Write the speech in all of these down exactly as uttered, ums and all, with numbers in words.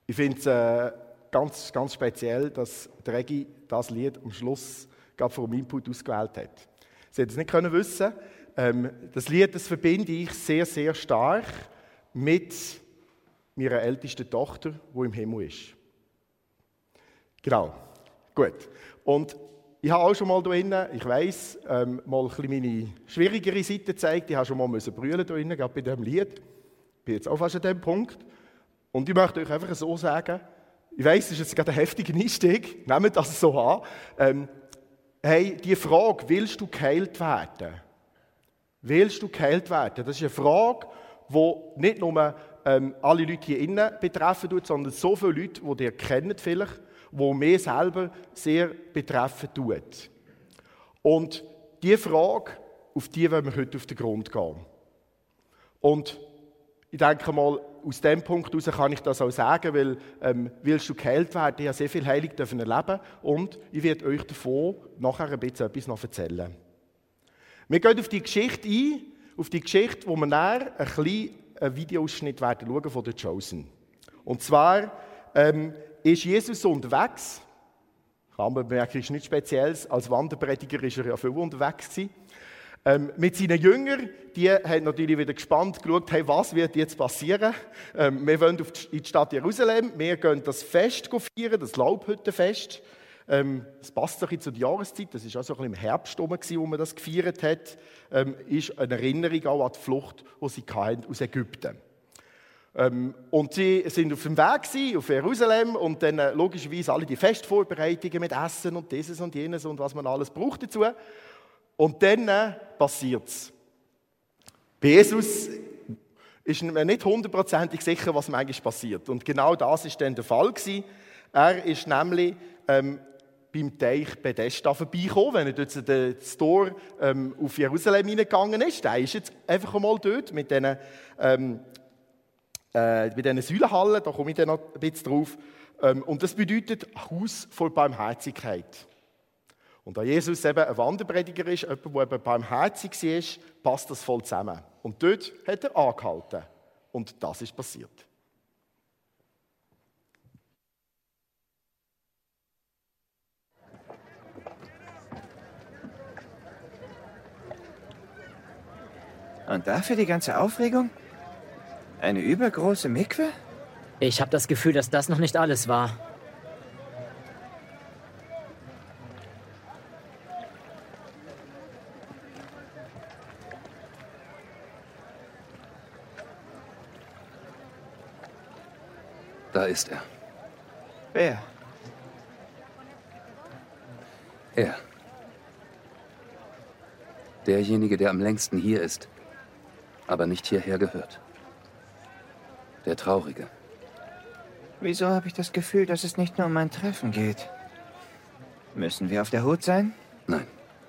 Ich finde es äh, ganz, ganz speziell, dass Regi das Lied am Schluss gerade vom Input ausgewählt hat. Sie hätte es nicht können wissen. Ähm, das Lied, das verbinde ich sehr, sehr stark mit meiner ältesten Tochter, die im Himmel ist. Genau, gut. Und ich habe auch schon mal hier drinnen, ich weiss, ähm, mal ein bisschen meine schwierigere Seite gezeigt. Ich habe schon mal brüllen hier drinnen, gerade bei diesem Lied. Ich bin jetzt auch fast an diesem Punkt. Und ich möchte euch einfach so sagen, ich weiss, das ist jetzt gerade ein heftiger Einstieg, nehmt das so an. Ähm, hey, die Frage, willst du geheilt werden? Willst du geheilt werden? Das ist eine Frage, die nicht nur ähm, alle Leute hier innen betreffen tut, sondern so viele Leute, die ihr kennt vielleicht, die mich selber sehr betreffen tut. Und diese Frage, auf die wollen wir heute auf den Grund gehen. Und ich denke mal, aus diesem Punkt heraus kann ich das auch sagen, weil ähm, willst du geheilt werden, ich habe sehr viel Heilung dürfen erleben und ich werde euch davon nachher ein bisschen etwas noch erzählen. Wir gehen auf die Geschichte ein, auf die Geschichte, wo wir nachher ein kleinen Videoausschnitt werden schauen von The Chosen. Und zwar ähm, ist Jesus unterwegs. Kann man merken, ist nichts Spezielles. Als Wanderprediger war er ja viel unterwegs gewesen. Ähm, mit seinen Jüngern, die haben natürlich wieder gespannt geschaut, hey, was wird jetzt passieren? Ähm, wir wollen auf die, in die Stadt Jerusalem, wir gehen das Fest feiern, das Laubhüttenfest. Ähm, das passt ein bisschen zu der Jahreszeit, das war auch so ein bisschen im Herbst rum, wo man das gefeiert hat. Ähm, ist eine Erinnerung auch an die Flucht, die sie hatten aus Ägypten. Ähm, und sie sind auf dem Weg gewesen, auf Jerusalem und dann äh, logischerweise alle die Festvorbereitungen mit Essen und dieses und jenes und was man alles braucht dazu. Und dann äh, passiert es. Bei Jesus ist man nicht hundertprozentig sicher, was eigentlich passiert. Und genau das war dann der Fall gewesen. Er ist nämlich ähm, beim Teich Bethesda vorbeigekommen, wenn er durch das Tor ähm, auf Jerusalem hineingegangen ist. Der ist jetzt einfach einmal dort mit diesen, ähm, äh, mit diesen Säulenhallen, da komme ich dann noch ein bisschen drauf. Ähm, und das bedeutet Haus voll Barmherzigkeit. Und da Jesus eben ein Wanderprediger ist, jemand, der eben barmherzig war, passt das voll zusammen. Und dort hat er angehalten. Und das ist passiert. Und dafür die ganze Aufregung? Eine übergroße Mikwe? Ich habe das Gefühl, dass das noch nicht alles war. Da ist er. Wer? Er. Derjenige, der am längsten hier ist, aber nicht hierher gehört. Der Traurige. Wieso habe ich das Gefühl, dass es nicht nur um ein Treffen geht? Müssen wir auf der Hut sein? Nein.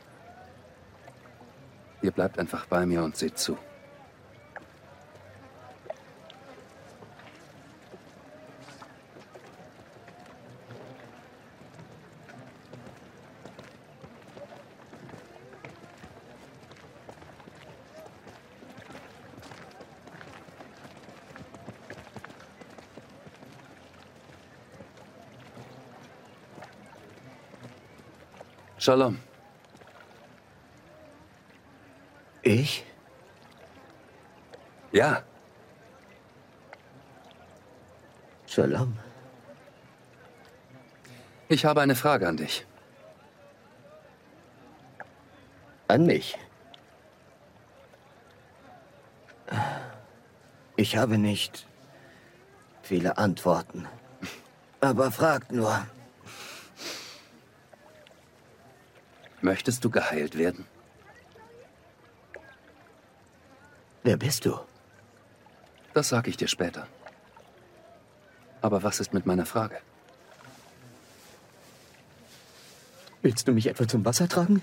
Ihr bleibt einfach bei mir und seht zu. Shalom. Ich? Ja. Shalom. Ich habe eine Frage an dich. An mich? Ich habe nicht viele Antworten. Aber fragt nur. Möchtest du geheilt werden? Wer bist du? Das sage ich dir später. Aber was ist mit meiner Frage? Willst du mich etwa zum Wasser tragen?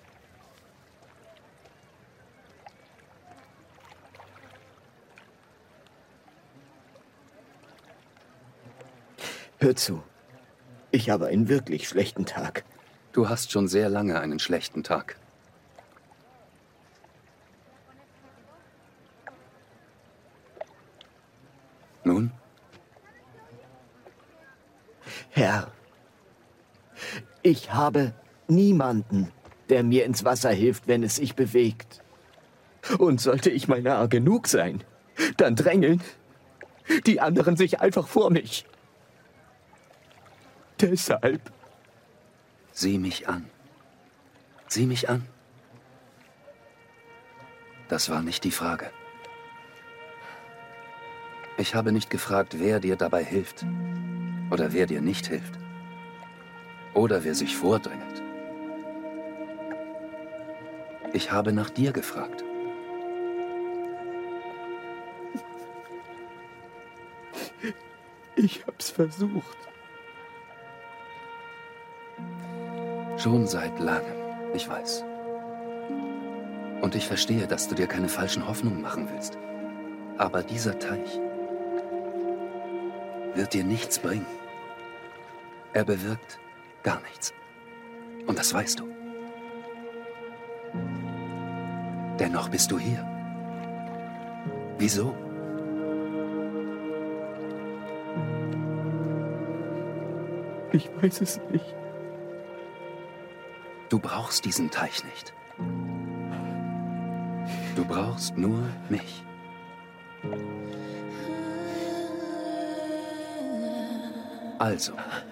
Hör zu. Ich habe einen wirklich schlechten Tag. Du hast schon sehr lange einen schlechten Tag. Nun? Herr, ich habe niemanden, der mir ins Wasser hilft, wenn es sich bewegt. Und sollte ich mal nahe genug sein, dann drängeln die anderen sich einfach vor mich. Deshalb. Sieh mich an. Sieh mich an. Das war nicht die Frage. Ich habe nicht gefragt, wer dir dabei hilft. Oder wer dir nicht hilft. Oder wer sich vordrängelt. Ich habe nach dir gefragt. Ich hab's versucht. Schon seit langem, ich weiß. Und ich verstehe, dass du dir keine falschen Hoffnungen machen willst. Aber dieser Teich wird dir nichts bringen. Er bewirkt gar nichts. Und das weißt du. Dennoch bist du hier. Wieso? Ich weiß es nicht. Du brauchst diesen Teich nicht. Du brauchst nur mich. Also,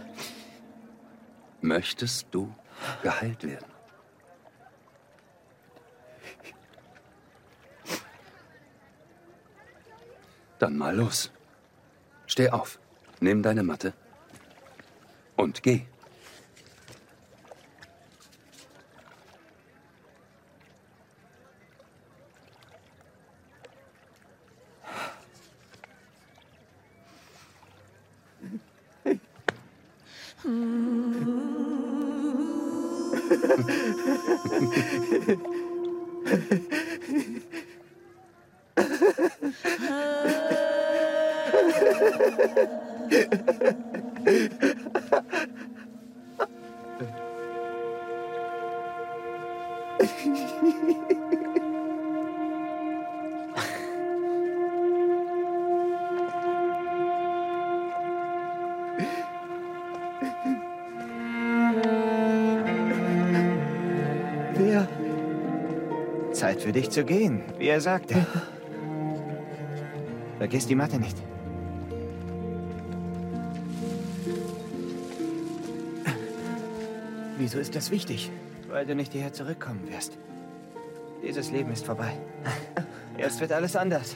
möchtest du geheilt werden? Dann mal los. Steh auf, nimm deine Matte und geh. Wer? Zeit für dich zu gehen, wie er sagte. Vergiss die Matte nicht. Wieso ist das wichtig? Weil du nicht hierher zurückkommen wirst. Dieses Leben ist vorbei. Jetzt wird alles anders.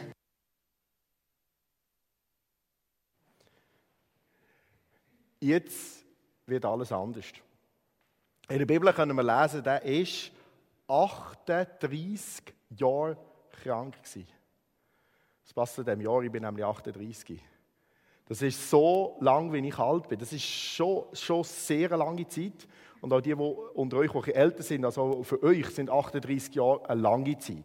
Jetzt wird alles anders. In der Bibel können wir lesen, der war achtunddreissig Jahre krank. Das passt zu diesem Jahr, ich bin nämlich achtunddreissig. Das ist so lang, wie ich alt bin. Das ist schon, schon sehr lange Zeit. Und auch die, die unter euch, die älter sind, also für euch sind achtunddreissig Jahre eine lange Zeit.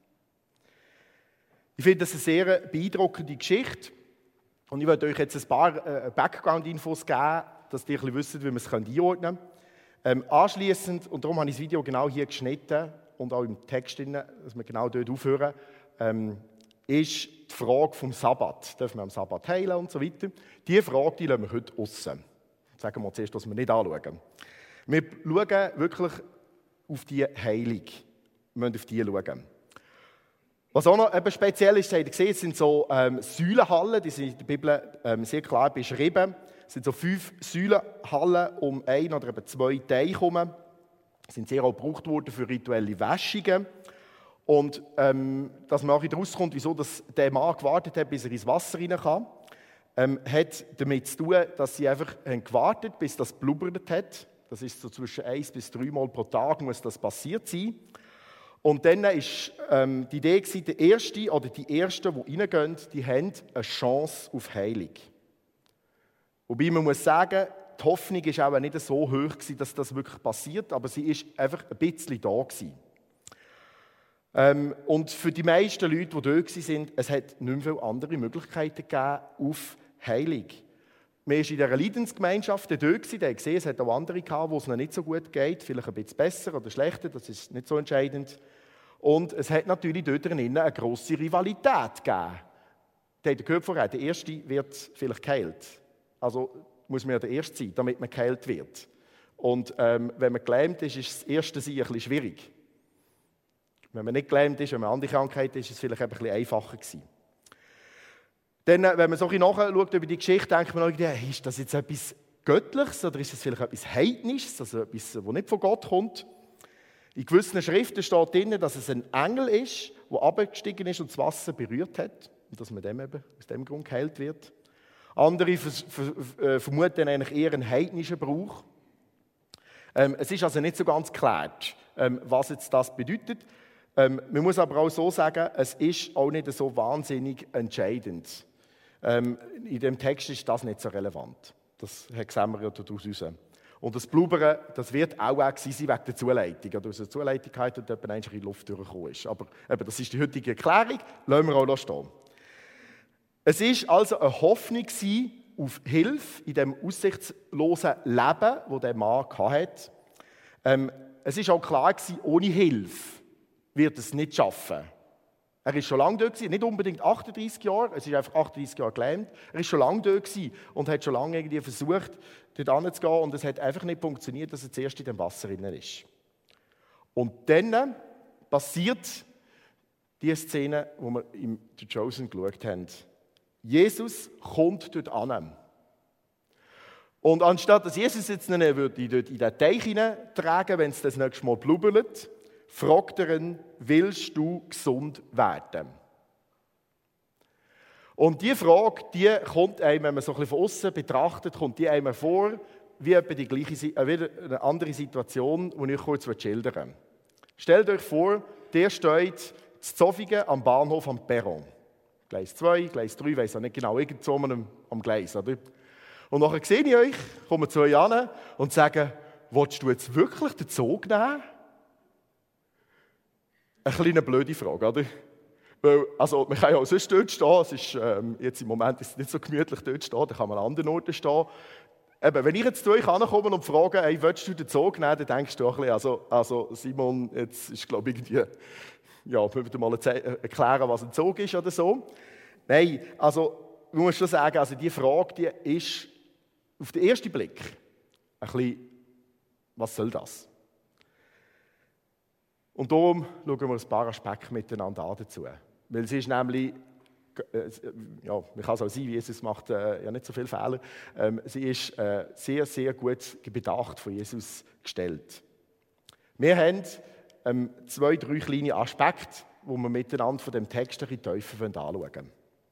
Ich finde das eine sehr beeindruckende Geschichte. Und ich werde euch jetzt ein paar äh, Background-Infos geben, dass ihr ein bisschen wisst, wie man es einordnen kann. Ähm, anschliessend, und darum habe ich das Video genau hier geschnitten und auch im Text drin, dass wir genau dort aufhören, ähm, ist die Frage vom Sabbat. Dürfen wir am Sabbat heilen und so weiter? Diese Frage die lassen wir heute aussen. Sagen wir zuerst, dass wir nicht anschauen. Wir schauen wirklich auf die Heilung. Wir müssen auf die schauen. Was auch noch eben speziell ist, habt ihr gesehen, sind so ähm, Säulenhallen, die sind in der Bibel ähm, sehr klar beschrieben. Es sind so fünf Säulenhallen um ein oder eben zwei Teiche herum. Die sind sehr auch gebraucht worden für rituelle Wäschungen. Und ähm, dass man auch herauskommt, wieso dass der Mann gewartet hat, bis er ins Wasser rein kann, ähm, hat damit zu tun, dass sie einfach haben gewartet, bis das blubbert hat. Das ist so zwischen eins bis drei Mal pro Tag muss das passiert sein. Und dann war ähm, die Idee, der Erste oder die Ersten, die reingehen, die haben eine Chance auf Heilung. Wobei man muss sagen, die Hoffnung war auch nicht so hoch, dass das wirklich passiert, aber sie war einfach ein bisschen da gewesen. Ähm, und für die meisten Leute, die dort waren, es hat nicht mehr viele andere Möglichkeiten gegeben auf Heilung. Man war in dieser Leidensgemeinschaft dort, die haben gesehen, es hat auch andere gehabt, wo es noch nicht so gut geht, vielleicht ein bisschen besser oder schlechter, das ist nicht so entscheidend. Und es hat natürlich dort drinnen eine grosse Rivalität gegeben. Der hat gehört vorher, der Erste wird vielleicht geheilt. Also muss man ja der Erste sein, damit man geheilt wird. Und ähm, wenn man gelähmt ist, ist das erste Sein ein bisschen schwierig. Wenn man nicht gelähmt ist, wenn man eine andere Krankheit ist, ist es vielleicht ein bisschen einfacher gewesen. Dann, wenn man so ein bisschen nachschaut über die Geschichte, denkt man auch, ist das jetzt etwas Göttliches oder ist das vielleicht etwas Heidnisches, also etwas, das nicht von Gott kommt? In gewissen Schriften steht drin, dass es ein Engel ist, der abgestiegen ist und das Wasser berührt hat und dass man dem eben aus dem Grund geheilt wird. Andere vermuten eigentlich eher einen heidnischen Brauch. Ähm, es ist also nicht so ganz geklärt, ähm, was jetzt das bedeutet. Ähm, man muss aber auch so sagen, es ist auch nicht so wahnsinnig entscheidend. Ähm, in dem Text ist das nicht so relevant. Das sehen wir ja daraus raus. Und das Blubbern, das wird auch gewesen sein wegen der Zuleitung. Oder aus der Zuleitung halt und jemand in die Luft durchgekommen ist. Aber eben, das ist die heutige Erklärung, lassen wir auch noch stehen. Es war also eine Hoffnung auf Hilfe in dem aussichtslosen Leben, das der Mann hatte. Ähm, es war auch klar gewesen, ohne Hilfe wird es nicht schaffen. Er war schon lange dort, nicht unbedingt achtunddreissig Jahre, es ist einfach achtunddreissig Jahre gelähmt. Er war schon lange dort und hat schon lange irgendwie versucht, dort hinzugehen und es hat einfach nicht funktioniert, dass er zuerst in dem Wasser drin ist. Und dann passiert die Szene, die wir im The Chosen geschaut haben. Jesus kommt dort an. Und anstatt dass Jesus jetzt ihn dort in den Teich hineintragen, wenn es das nächste Mal blubbert, fragt er ihn, willst du gesund werden? Und diese Frage, die kommt einem, wenn man so ein bisschen von außen betrachtet, kommt die einem vor, wie etwa die gleiche, äh, wie eine andere Situation, die ich kurz schildern will. Stellt euch vor, der steht in Zofingen am Bahnhof am Perron. Gleis zwei, Gleis drei, ich weiss auch nicht genau, irgendwo am, am Gleis. Oder? Und nachher sehe ich euch, komme zu euch an und sage, willst du jetzt wirklich den Zug nehmen? Eine kleine blöde Frage, oder? Weil, also, man kann ja auch sonst dort stehen, es ist, ähm, jetzt im Moment ist es nicht so gemütlich dort stehen, da kann man an anderen Orten stehen. Eben, wenn ich jetzt zu euch ankomme und frage, hey, willst du den Zug nehmen, dann denkst du auch ein bisschen, also, also Simon, jetzt ist glaube ich irgendwie, ja, wir müssen mal erklären, was ein Zug ist oder so. Nein, also, ich muss schon sagen, also die Frage, die ist auf den ersten Blick ein bisschen, was soll das? Und darum schauen wir ein paar Aspekte miteinander an dazu. Weil es ist nämlich, äh, ja, man kann es auch sein, Jesus macht äh, ja nicht so viele Fehler, ähm, sie ist äh, sehr, sehr gut bedacht von Jesus gestellt. Wir haben ähm, zwei, drei kleine Aspekte, die wir miteinander von dem Text ein bisschen tiefer anschauen wollen.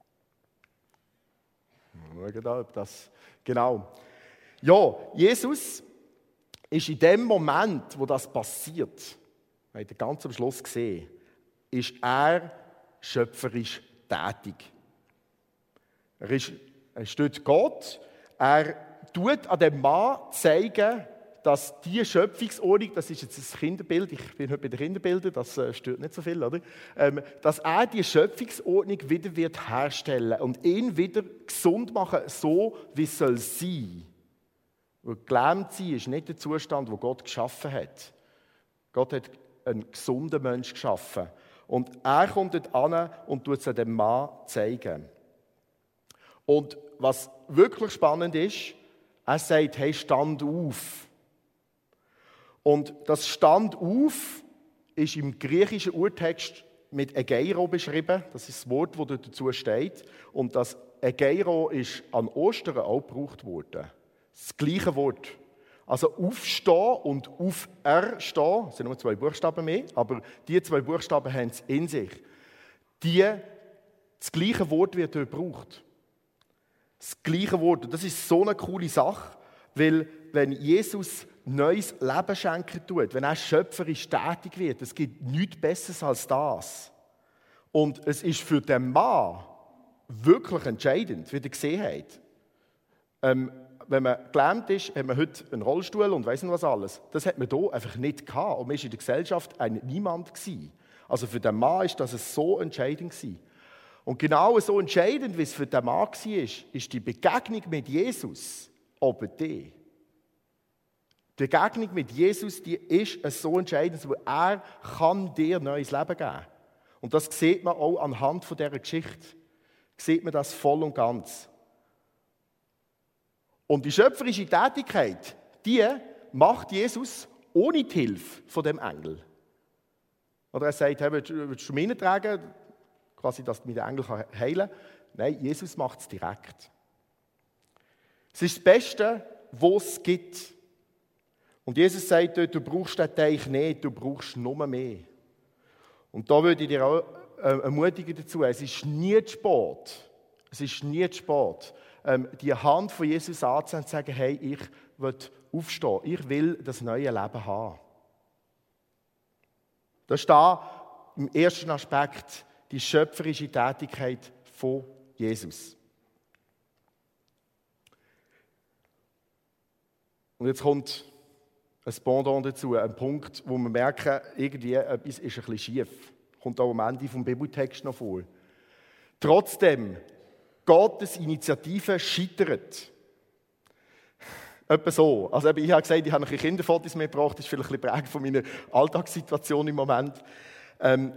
Schauen da, ob das genau. Ja, Jesus ist in dem Moment, wo das passiert, wir haben ganz am Schluss gesehen, ist er schöpferisch tätig. Er ist, er steht Gott, er tut an dem Mann zeigen, dass die Schöpfungsordnung, das ist jetzt ein Kinderbild, ich bin heute bei den Kinderbildern, das stört nicht so viel, oder? Ähm, dass er die Schöpfungsordnung wieder wird herstellen und ihn wieder gesund machen, so wie es soll sein. Weil gelähmt sein ist nicht der Zustand, den Gott geschaffen hat. Gott hat einen gesunden Menschen geschaffen. Und er kommt dort an und tut es dem Mann zeigen. Und was wirklich spannend ist, er sagt, hey, stand auf. Und das Stand auf ist im griechischen Urtext mit Egeiro beschrieben. Das ist das Wort, das dazu steht. Und das Egeiro ist an Ostern auch gebraucht worden. Das gleiche Wort. Also aufstehen und auferstehen, es sind nur zwei Buchstaben mehr, aber die zwei Buchstaben haben es in sich. Die, das gleiche Wort wird dort gebraucht. Das gleiche Wort. Und das ist so eine coole Sache, weil wenn Jesus neues Leben schenken tut, wenn er schöpferisch tätig wird, es gibt nichts Besseres als das. Und es ist für den Mann wirklich entscheidend, wie ihr gesehen habt. Ähm, Wenn man gelähmt ist, hat man heute einen Rollstuhl und weiss nicht was alles. Das hat man hier einfach nicht gehabt. Und man war in der Gesellschaft ein Niemand gewesen. Also für den Mann war das so entscheidend gewesen. Und genau so entscheidend, wie es für den Mann war, ist die Begegnung mit Jesus oben die. Die Begegnung mit Jesus, die ist so entscheidend, weil er kann dir neues Leben geben. Und das sieht man auch anhand von dieser Geschichte. Sieht man das voll und ganz. Und die schöpferische Tätigkeit, die macht Jesus ohne die Hilfe von dem Engel. Oder er sagt, hey, willst, willst du mich hineintragen, quasi, dass mich der Engel heilen kann? Nein, Jesus macht es direkt. Es ist das Beste, was es gibt. Und Jesus sagt dort, du brauchst den Teich nicht, du brauchst nur mehr. Und da würde ich dir auch äh, ermutigen dazu, es ist nie zu spät, es ist nie zu spät, ähm, die Hand von Jesus anzunehmen und zu sagen, hey, ich will aufstehen, ich will das neue Leben haben. Da steht im ersten Aspekt die schöpferische Tätigkeit von Jesus. Und jetzt kommt ein Pendant dazu, ein Punkt, wo wir merken, irgendwie etwas ist ein bisschen schief. Kommt auch am Ende vom Bibeltext noch vor. Trotzdem, Gottes Initiative scheitert. Etwa so. Also ich habe gesagt, ich habe noch Kinderfotos mitgebracht, das ist vielleicht ein bisschen prägend von meiner Alltagssituation im Moment. Ähm,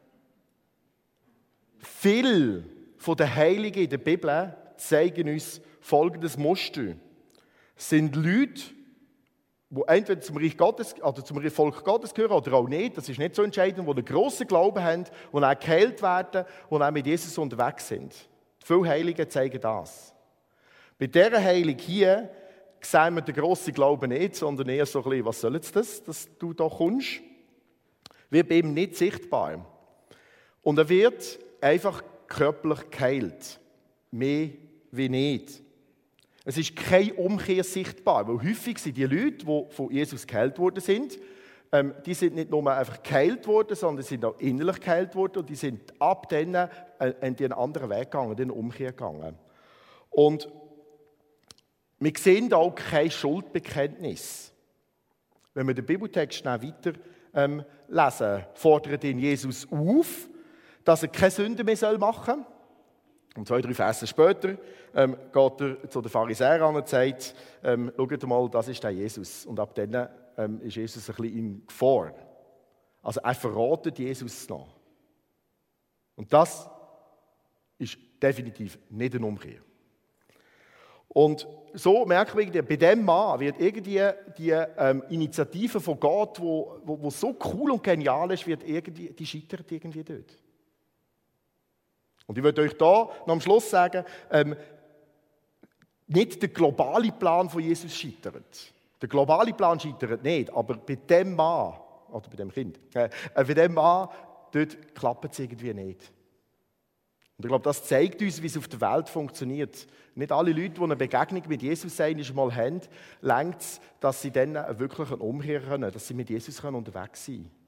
viele von den Heiligen in der Bibel zeigen uns folgendes Muster. Es sind Leute, die entweder zum Reich Gottes oder zum Volk Gottes gehören oder auch nicht, das ist nicht so entscheidend, die einen grossen Glauben haben, die auch geheilt werden und auch mit Jesus unterwegs sind. Viele Heilige zeigen das. Bei dieser Heilung hier sehen wir den grossen Glauben nicht, sondern eher so ein bisschen, was soll jetzt das, dass du da kommst? Wird bei ihm nicht sichtbar. Und er wird einfach körperlich geheilt. Mehr wie nicht. Es ist keine Umkehr sichtbar, weil häufig sind die Leute, die von Jesus geheilt worden sind, ähm, die sind nicht nur einfach geheilt worden, sondern sind auch innerlich geheilt worden und die sind ab dann äh, in einen anderen Weg gegangen, in eine Umkehr gegangen. Und wir sehen auch kein Schuldbekenntnis. Wenn wir den Bibeltext schnell weiter ähm, lesen, fordert ihn Jesus auf, dass er keine Sünde mehr machen soll. Und zwei, drei Verse später ähm, geht er zu den Pharisäern an und sagt, ähm, schaut mal, das ist der Jesus. Und ab dann ähm, ist Jesus ein bisschen in Gefahr. Also er verratet Jesus noch. Und das ist definitiv nicht eine Umkehr. Und so merken wir, bei diesem Mann wird irgendwie die ähm, Initiative von Gott, wo, wo, wo so cool und genial ist, wird irgendwie, die scheitert irgendwie dort. Und ich würde euch da noch am Schluss sagen, ähm, nicht der globale Plan von Jesus scheitert. Der globale Plan scheitert nicht, aber bei dem Mann, oder bei dem Kind, äh, bei dem Mann, dort klappt es irgendwie nicht. Und ich glaube, das zeigt uns, wie es auf der Welt funktioniert. Nicht alle Leute, die eine Begegnung mit Jesus einmal haben, reicht es, dass sie dann wirklich eine Umkehr können, dass sie mit Jesus unterwegs sein können.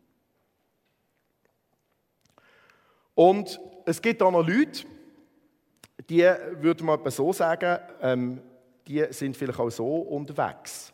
Und es gibt auch noch Leute, die, würde man etwa so sagen, ähm, die sind vielleicht auch so unterwegs.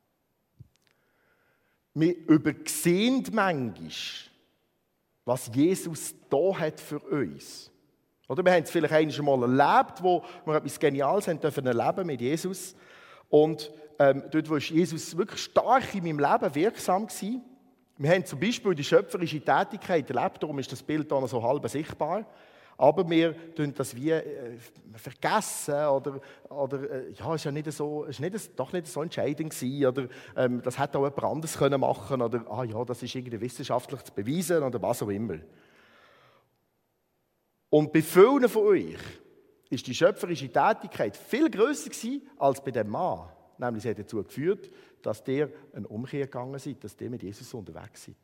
Wir übersehen manchmal, was Jesus da hat für uns. Oder wir haben es vielleicht einmal erlebt, wo wir etwas Geniales haben dürfen erleben mit Jesus. Und ähm, dort, wo Jesus wirklich stark in meinem Leben wirksam war. Wir haben zum Beispiel die schöpferische Tätigkeit erlebt, darum ist das Bild dann so halb sichtbar. Aber wir tun das wie äh, vergessen oder, oder äh, ja, ist ja nicht so, ist nicht, doch nicht so entscheidend gewesen oder ähm, das hätte auch jemand anderes können machen oder ah ja, das ist irgendwie wissenschaftlich zu beweisen oder was auch immer. Und bei vielen von euch ist die schöpferische Tätigkeit viel grösser gewesen als bei dem Mann. Nämlich, sie hat dazu geführt, dass der eine Umkehr gegangen seid, dass der mit Jesus unterwegs seid.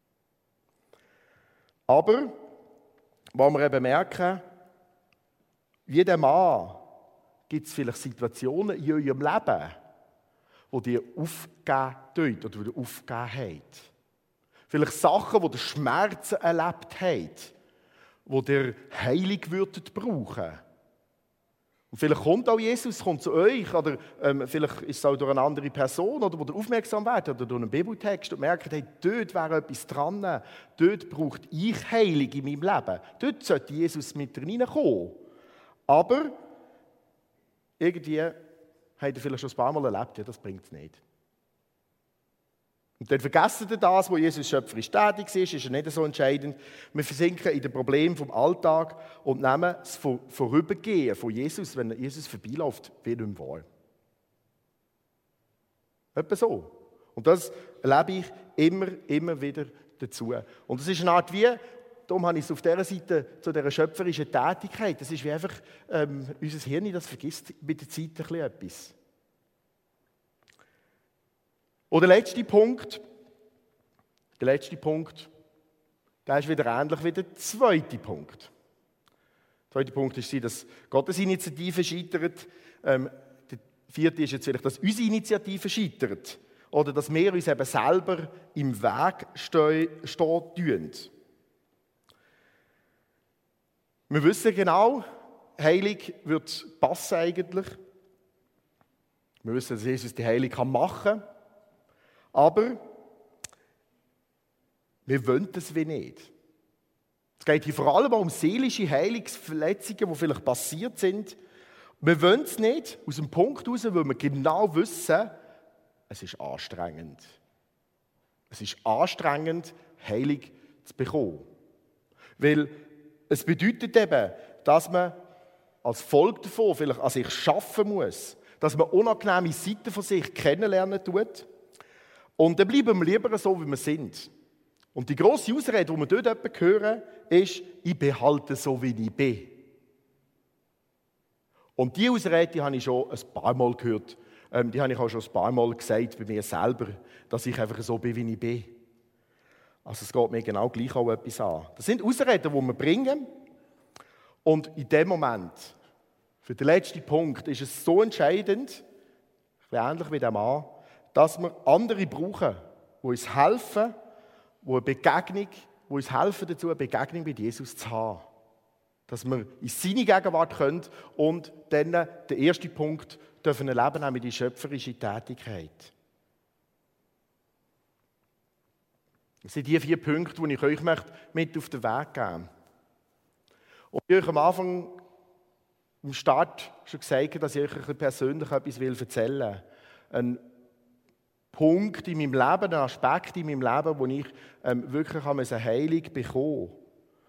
Aber, was wir eben merken, wie der Mann, gibt es vielleicht Situationen in eurem Leben, wo ihr aufgegeben tut oder wo ihr aufgegeben habt. Vielleicht Sachen, wo ihr Schmerzen erlebt habt, wo ihr Heilung würdet brauchen. Und vielleicht kommt auch Jesus, kommt zu euch, oder ähm, vielleicht ist es auch durch eine andere Person, oder wo ihr aufmerksam werdet, oder durch einen Bibeltext und merkt, hey, dort wäre etwas dran, dort braucht ich Heilung in meinem Leben. Dort sollte Jesus mit reinkommen. Aber irgendwie habt ihr vielleicht schon ein paar Mal erlebt, ja, das bringt es nicht. Und dann vergessen wir das, wo Jesus schöpferisch tätig ist, ist ja nicht so entscheidend. Wir versinken in den Problemen vom Alltag und nehmen das Vorübergehen von Jesus, wenn Jesus vorbeiläuft, wie nicht mehr wahr. Etwa so. Und das erlebe ich immer, immer wieder dazu. Und es ist eine Art wie, darum habe ich es auf dieser Seite zu dieser schöpferischen Tätigkeit, das ist wie einfach, ähm, unser Hirn, das vergisst mit der Zeit ein bisschen etwas. Und der letzte Punkt, der letzte Punkt, der ist wieder ähnlich wie der zweite Punkt. Der zweite Punkt ist, dass Gottes Initiative scheitert. Ähm, der vierte ist jetzt vielleicht, dass unsere Initiative scheitert. Oder dass wir uns eben selber im Weg stehen tun. Wir wissen genau, Heilig wird passen eigentlich. Wir wissen, dass Jesus die Heilung machen kann. Aber wir wollen das wie nicht. Es geht hier vor allem um seelische Heilungsverletzungen, die vielleicht passiert sind. Wir wollen es nicht aus dem Punkt heraus, weil wir genau wissen, es ist anstrengend. Es ist anstrengend, Heilung zu bekommen. Weil es bedeutet eben, dass man als Folge davon vielleicht an sich arbeiten muss, dass man unangenehme Seiten von sich kennenlernen tut. Und dann bleiben wir lieber so, wie wir sind. Und die grosse Ausrede, die wir dort hören, ist, ich behalte so, wie ich bin. Und diese Ausrede die habe ich schon ein paar Mal gehört. Ähm, die habe ich auch schon ein paar Mal gesagt bei mir selber, dass ich einfach so bin, wie ich bin. Also es geht mir genau gleich auch etwas an. Das sind Ausreden, die wir bringen. Und in dem Moment, für den letzten Punkt, ist es so entscheidend, ähnlich wie der Mann, dass wir andere brauchen, die uns helfen, die eine Begegnung, die uns helfen dazu, eine Begegnung mit Jesus zu haben. Dass wir in seine Gegenwart können und dann den ersten Punkt dürfen erleben, nämlich die schöpferische Tätigkeit. Das sind die vier Punkte, die ich euch mit auf den Weg geben möchte. Und ich euch am Anfang, am Start schon gesagt habe, dass ich euch persönlich etwas erzählen will. Ein Punkt in meinem Leben, ein Aspekt in meinem Leben, wo ich ähm, wirklich eine Heilung bekommen habe.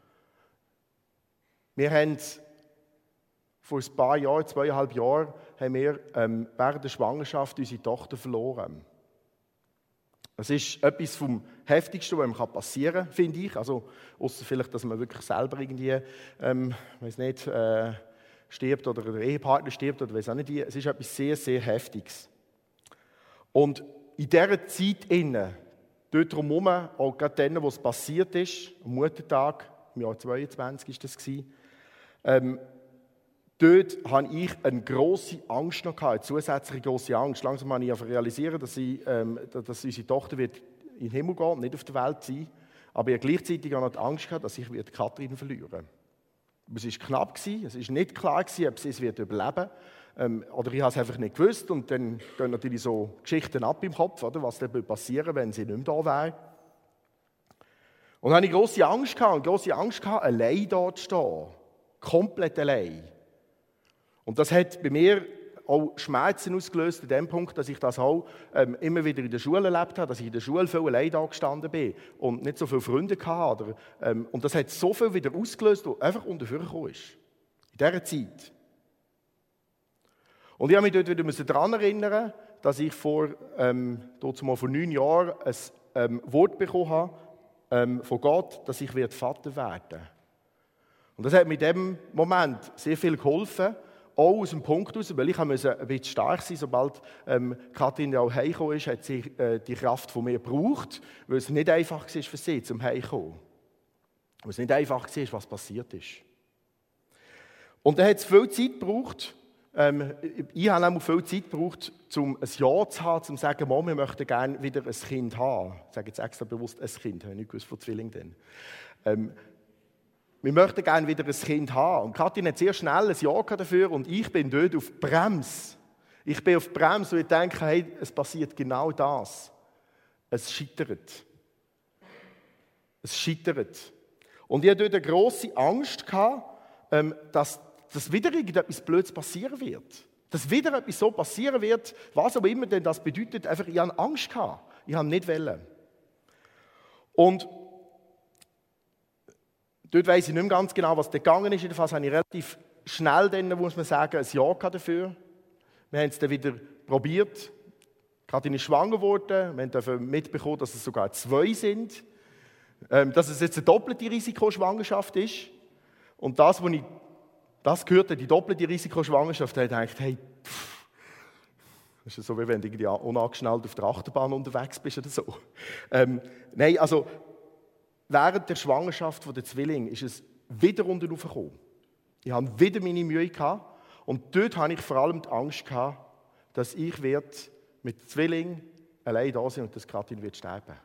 Wir haben vor ein paar Jahren, zweieinhalb Jahren, haben wir ähm, während der Schwangerschaft unsere Tochter verloren. Das ist etwas vom Heftigsten, was einem passieren kann, finde ich. Also, ausser vielleicht, dass man wirklich selber irgendwie, ähm, weiß nicht, äh, stirbt oder der Ehepartner stirbt oder weiß auch nicht. Es ist etwas sehr, sehr Heftiges. Und in dieser Zeit innen, dort drumherum, auch gerade dann, wo es passiert ist, am Muttertag, im Jahr zweiundzwanzig war das, ähm, dort hatte ich eine grosse Angst noch, eine zusätzliche grosse Angst. Langsam habe ich realisiert, dass, ich, ähm, dass unsere Tochter wird in den Himmel gehen, nicht auf der Welt sein. Aber ich hatte gleichzeitig auch noch die Angst gehabt, dass ich Kathrin verlieren werde. Es war knapp, es war nicht klar, ob sie es überleben wird. Ähm, oder ich habe es einfach nicht gewusst. Und dann gehen natürlich so Geschichten ab im Kopf, oder, was dann passieren würde, wenn sie nicht mehr da wäre. Und dann hatte ich grosse Angst gehabt, grosse Angst gehabt, allein da zu stehen. Komplett allein. Und das hat bei mir auch Schmerzen ausgelöst, in dem Punkt, dass ich das auch ähm, immer wieder in der Schule erlebt habe, dass ich in der Schule viel allein da gestanden bin und nicht so viele Freunde hatte. Oder, ähm, und das hat so viel wieder ausgelöst, was einfach unterführen gekommen ist. In dieser Zeit. Und ich habe mich dort wieder daran erinnern, dass ich vor, ähm, dort mal vor neun Jahren ein ähm, Wort bekommen habe ähm, von Gott, dass ich Vater werden werde. Und das hat mir in diesem Moment sehr viel geholfen, auch aus dem Punkt heraus, weil ich musste ein bisschen stark sein. Sobald ähm, Kathrin auch heimgekommen ist, hat sie äh, die Kraft von mir gebraucht, weil es nicht einfach war für sie, zum Heimkommen. Weil es nicht einfach war, was passiert ist. Und dann hat es viel Zeit gebraucht. Ähm, ich habe auch viel Zeit gebraucht, um ein Ja zu haben, um zu sagen, Mama, wir möchten gerne wieder ein Kind haben. Ich sage jetzt extra bewusst ein Kind, ich habe nicht gewusst von Zwillingen. Ähm, Wir möchten gerne wieder ein Kind haben. Und Kathrin hat sehr schnell ein Ja dafür und ich bin dort auf die Bremse. Ich bin auf die Bremse und ich denke, hey, es passiert genau das. Es scheitert. Es scheitert. Und ich hatte dort eine grosse Angst gehabt, dass, dass wieder irgendetwas Blödes passieren wird. Dass wieder etwas so passieren wird, was auch immer denn das bedeutet. Einfach, ich hatte Angst gehabt. Ich habe nicht wollen. Und dort weiss ich nicht mehr ganz genau, was da gegangen ist. Jedenfalls habe ich relativ schnell, dann, muss man sagen, ein Ja dafür. Wir haben es dann wieder probiert. Kathrin ist schwanger geworden. Wir haben mitbekommen, dass es sogar zwei sind. Ähm, dass es jetzt eine doppelte Risikoschwangerschaft ist. Und das, was ich das gehört habe, die doppelte Risikoschwangerschaft, da habe ich gedacht, hey, pff, das ist so, wie wenn du irgendwie unangeschnallt auf der Achterbahn unterwegs bist oder so. Ähm, nein, also während der Schwangerschaft der Zwillinge ist es wieder unten raufgekommen. Ich hatte wieder meine Mühe gehabt. Und dort hatte ich vor allem die Angst gehabt, dass ich wird mit Zwillingen allein da sein und dass Kathrin wird sterben.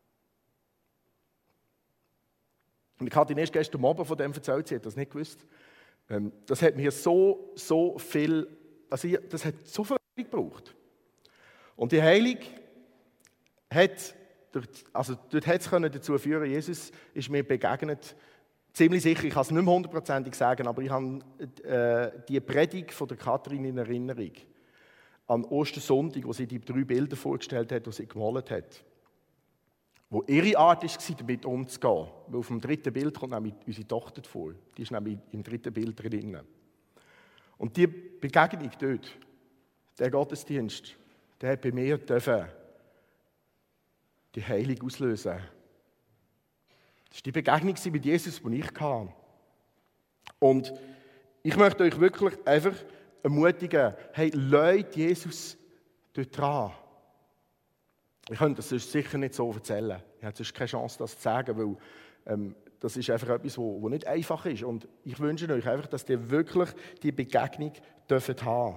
Und Kathrin erst gestern Abend von dem erzählt, sie hat das nicht gewusst. Ähm, das hat mir so, so viel, also ich, das hat so viel gebraucht. Und die Heilung hat, also dort hat es dazu führen, Jesus ist mir begegnet, ziemlich sicher, ich kann es nicht mehr hundertprozentig sagen, aber ich habe äh, die Predigt von der Kathrin in Erinnerung an Ostersonntag, wo sie die drei Bilder vorgestellt hat, die sie gemalt hat. Wo ihre Art war, damit umzugehen. Weil auf dem dritten Bild kommt nämlich unsere Tochter vor. Die ist nämlich im dritten Bild drin. Und die Begegnung dort, der Gottesdienst, der hat bei mir dürfen die Heilung auslösen. Das war die Begegnung mit Jesus, die ich hatte. Und ich möchte euch wirklich einfach ermutigen, hey, lasst Jesus dort dran. Ich könnte das sonst sicher nicht so erzählen. Ich habe sonst keine Chance, das zu sagen, weil ähm, das ist einfach etwas, was nicht einfach ist. Und ich wünsche euch einfach, dass ihr wirklich die Begegnung dürft haben.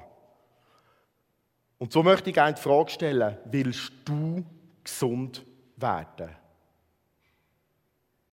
Und so möchte ich gerne die Frage stellen, willst du gesund werden?